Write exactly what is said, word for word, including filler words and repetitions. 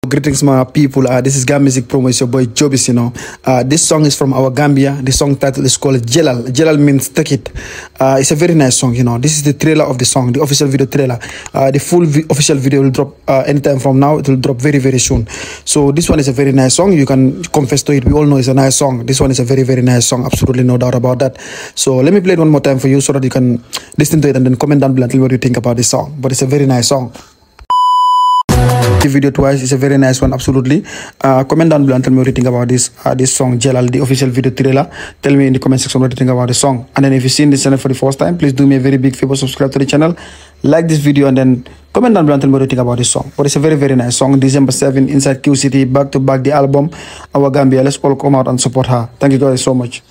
Greetings, my people. Uh, this is Gam Music Promo. It's your boy Jobis. You know, uh, this song is from our Gambia. The song title is called Jelal. Jelal means take it. Uh, it's a very nice song. You know, this is the trailer of the song, the official video trailer. Uh, the full vi official video will drop uh, anytime from now. It will drop very very soon. So this one is a very nice song. You can confess to it. We all know it's a nice song. This one is a very very nice song. Absolutely no doubt about that. So let me play it one more time for you so that you can listen to it and then comment down below and tell me what you think about this song. But it's a very nice song. The video twice is a very nice one. Absolutely. Uh, comment down below and tell me what you think about this uh, this song Jelal, the official video trailer. Tell me in the comment section what you think about the song. And then if you've seen this channel for the first time, please do me a very big favor, subscribe to the channel, like this video, and then comment down below and tell me what you think about this song. But it's a very very nice song. December seventh inside Q City, back to back the album, our Gambia. Let's all come out and support her. Thank you guys so much.